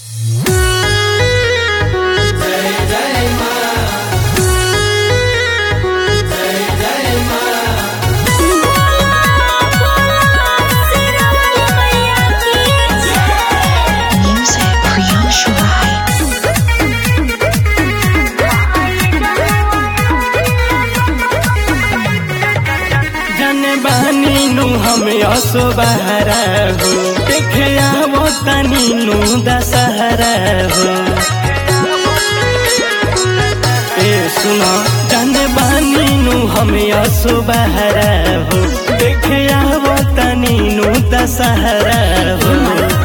असो बहरा हो देखे आवो तनी नु दशहरा हो। ए सुनो जाने बानी नु हमें असो बहरा हो देखे आवो तनी नु दशहरा हो।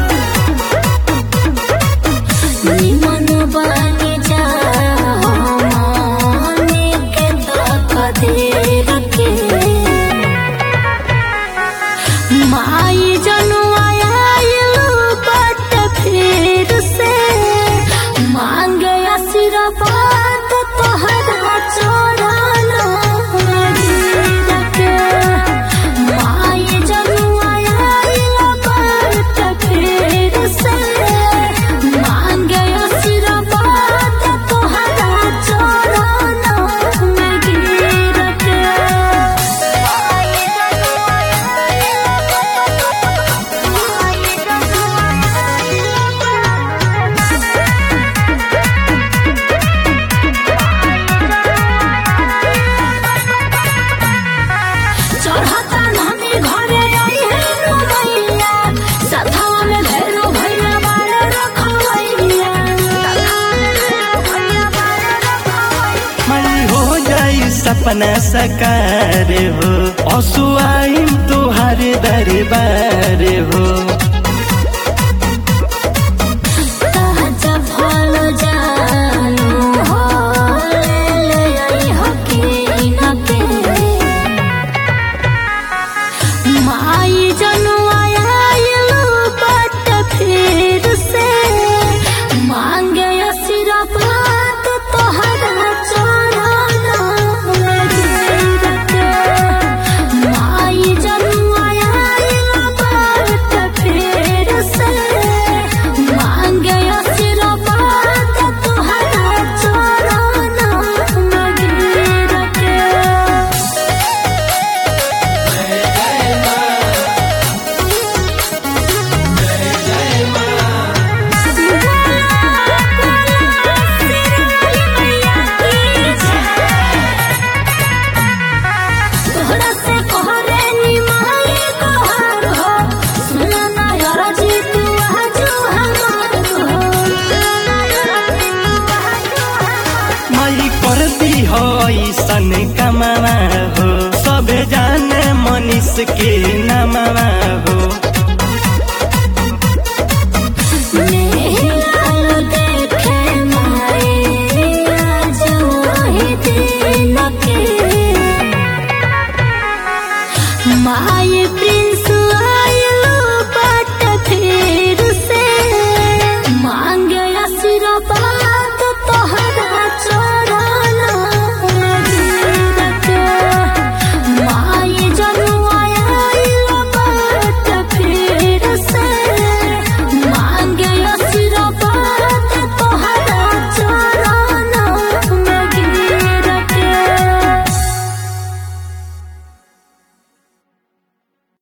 माई जनु आयल बट फिर से मांगे आशीर्वाद तोहरा चढ़ाना के। माई जनु आयल बट फिर से मांगे आशीर्वाद तोहरा चढ़ाना गिर के। सपना सकार हो असुआइन तुहार दरबार हो।